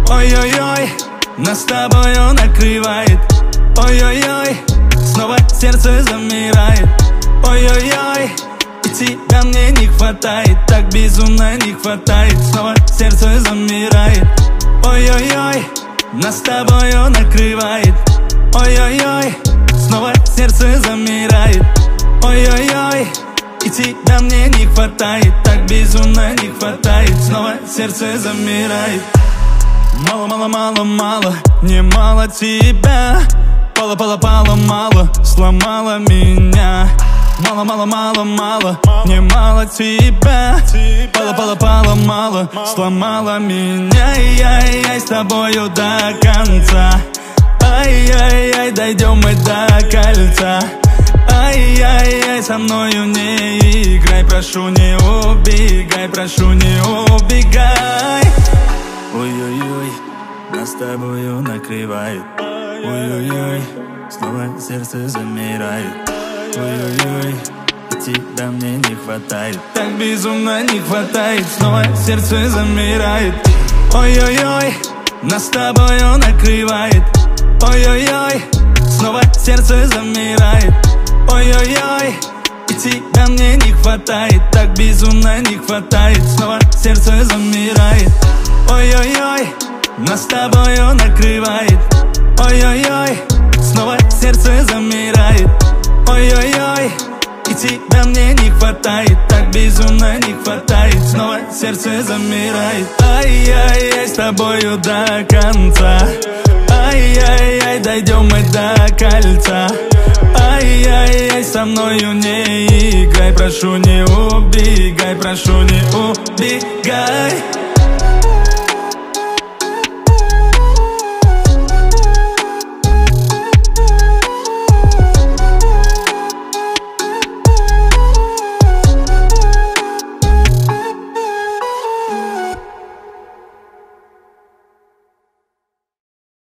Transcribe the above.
Ой-ой-ой, нас с тобою накрывает. Ой-ой-ой, снова сердце замирает. Ой-ой-ой, и тебя мне не хватает, так безумно не хватает. Снова сердце замирает. Ой-ой-ой, нас с тобою накрывает. Ой-ой-ой, снова сердце замирает. Ой-ой-ой, и тебя мне не хватает, так безумно не хватает. Снова сердце замирает. Мало-мало-мало-мало, не мало тебя. Пало-пало-пало-мало, сломала меня. Мало-мало-мало-мало, не мало тебя. Пало-пало-пало-мало, сломала меня. Ай-яй-яй, с тобою до конца. Ай-яй-яй, дойдем мы до кольца. Ай-яй-яй, со мною не играй, прошу не убегай, прошу не убегай. Ой-ой-ой, нас с тобою накрывает. Ой-ой-ой, снова сердце замирает. Ой-ой-ой, тебя мне не хватает, так безумно не хватает. Снова сердце замирает. Ой-ой-ой, нас с тобою накрывает. Ой-ой-ой, снова сердце замирает. Ой-ой-ой, и тебя мне не хватает, так безумно не хватает. Снова сердце замирает. Ой-ой-ой, нас с тобою накрывает. Ой-ой-ой, снова сердце замирает. Ой-ой-ой, и тебя мне не хватает, так безумно не хватает. Снова сердце замирает. Ай-яй-яй, с тобою до конца. Ай-яй-яй, дойдем мы до кольца. Ай-яй-яй, со мною не играй, прошу не убегай, прошу не убегай.